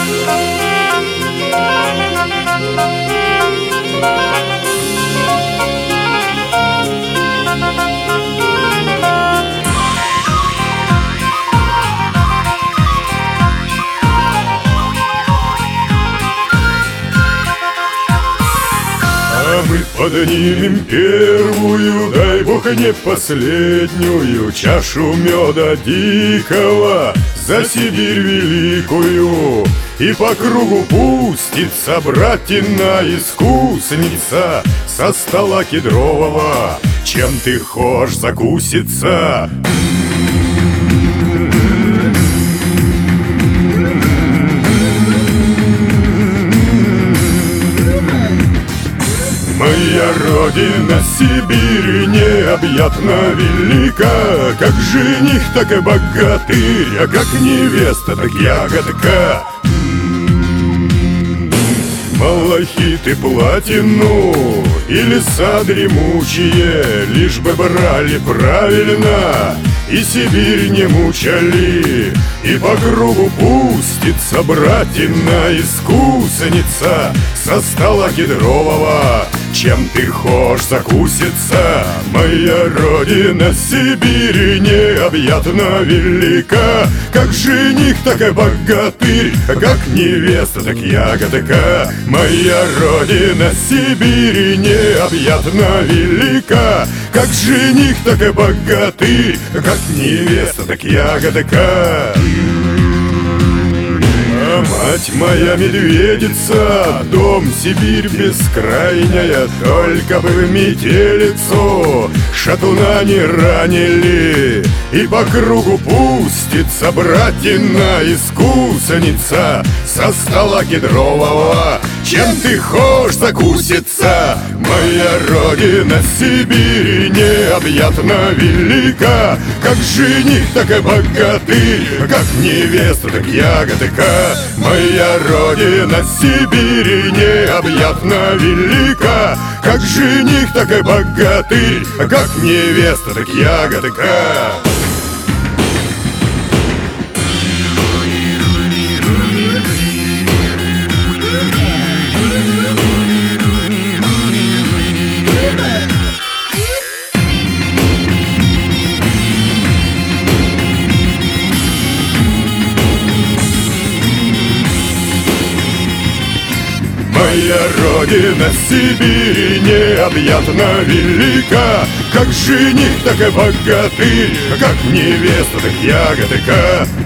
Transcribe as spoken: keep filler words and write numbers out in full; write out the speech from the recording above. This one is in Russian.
Мы поднимем первую, дай бог не последнюю, чашу меда дикого за Сибирь великую. И по кругу пустится братина искусница со стола кедрового. Чем ты хошь закуситься? Моя родина Сибирь необъятно велика, как жених, так и богатырь, а как невеста, так ягодка. Малахит и платину и леса дремучие, лишь бы брали правильно и Сибирь не мучали. И по кругу пустится братина искусница со стола кедрового. Чем ты хошь закуситься? Моя родина Сибирь необъятно велика, как жених, так и богатырь, как невеста, так ягодка. Моя родина Сибирь необъятно велика, как жених, так и богатырь, как невеста, так ягодка. А мать моя медведица, дом Сибирь бескрайняя, только бы в метелицу шатуна не ранили. И по кругу пустится братина искусница со стола кедрового. Чем ты хошь закуситься? Моя родина Сибирь необъятно велика, как жених, так и богатырь, как невеста, так ягодка. Моя родина Сибирь необъятно велика, как жених, так и богатырь, как невеста, так ягодка. Моя родина Сибирь необъятно велика, как жених, так и богатырь, как невеста, так ягодка.